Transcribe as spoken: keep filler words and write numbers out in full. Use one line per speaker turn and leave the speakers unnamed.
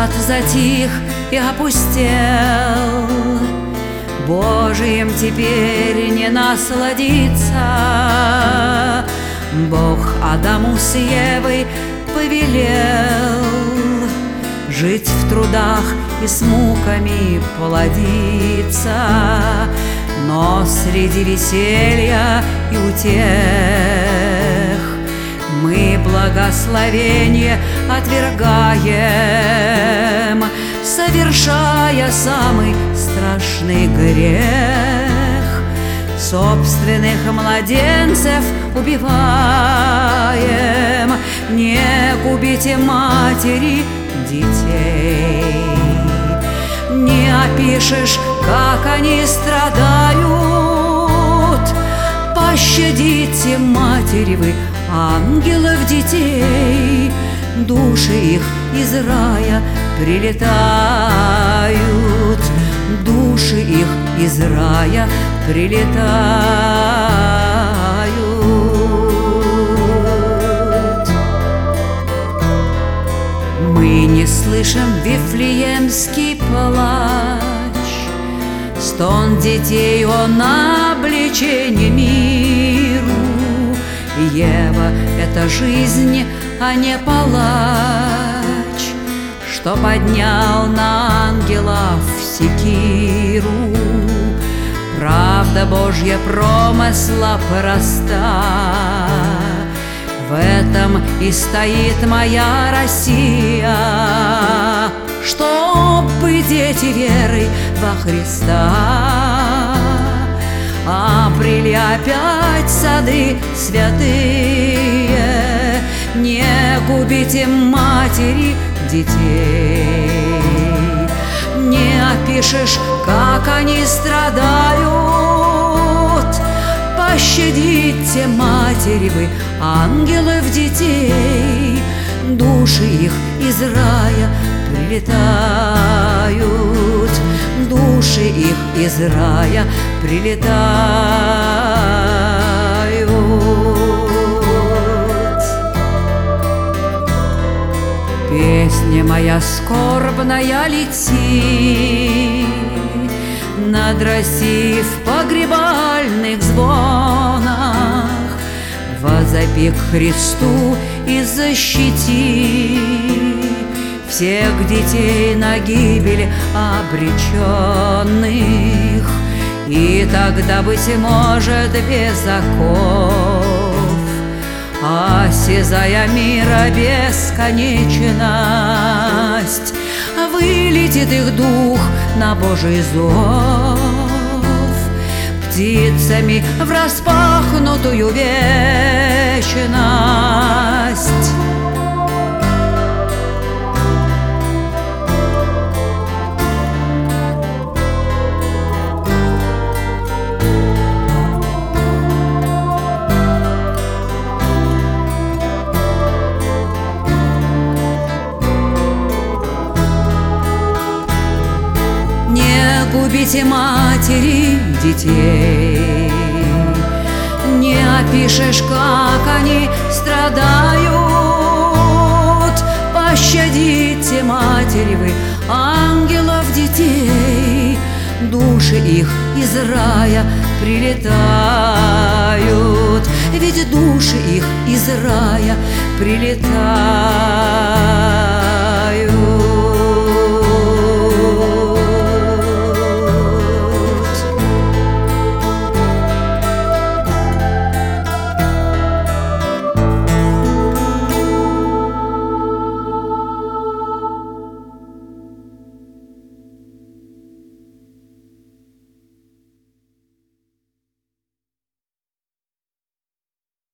сад затих и опустел, Божиим теперь не насладиться. Бог Адаму с Евой повелел жить в трудах и с муками плодиться, но среди веселья и утех мы благословение отвергаем, совершая самый страшный грех. Собственных младенцев убиваем, не губите матери детей. Не опишешь, как они страдают. Пощадите, матери вы, ангелов детей. Души их из рая прилетают, души их из рая прилетают. Мы не слышим вифлеемский плач, стон детей он обличение миру. Ева — это жизнь, а не палач, что поднял на ангелов секиру. Правда Божья промысла проста, в этом и стоит моя Россия, чтобы дети веры во Христа обрели опять сады святые. Не губите матери детей. Не опишешь, как они страдают. Пощадите, матери вы, ангелов детей. Души их из рая прилетают, души их из рая прилетают. Песня моя скорбная лети над Россией в погребальных звонах. Возопи к Христу и защити всех детей на гибель обреченных. И тогда, быть может, без оков, осязая мира бесконечность, вылетит их дух на Божий зов птицами в распахнутую вечность. Не губите матери детей. Не опишешь, как они страдают. Пощадите, матери вы, ангелов детей. Души их из рая прилетают, ведь души их из рая прилетают.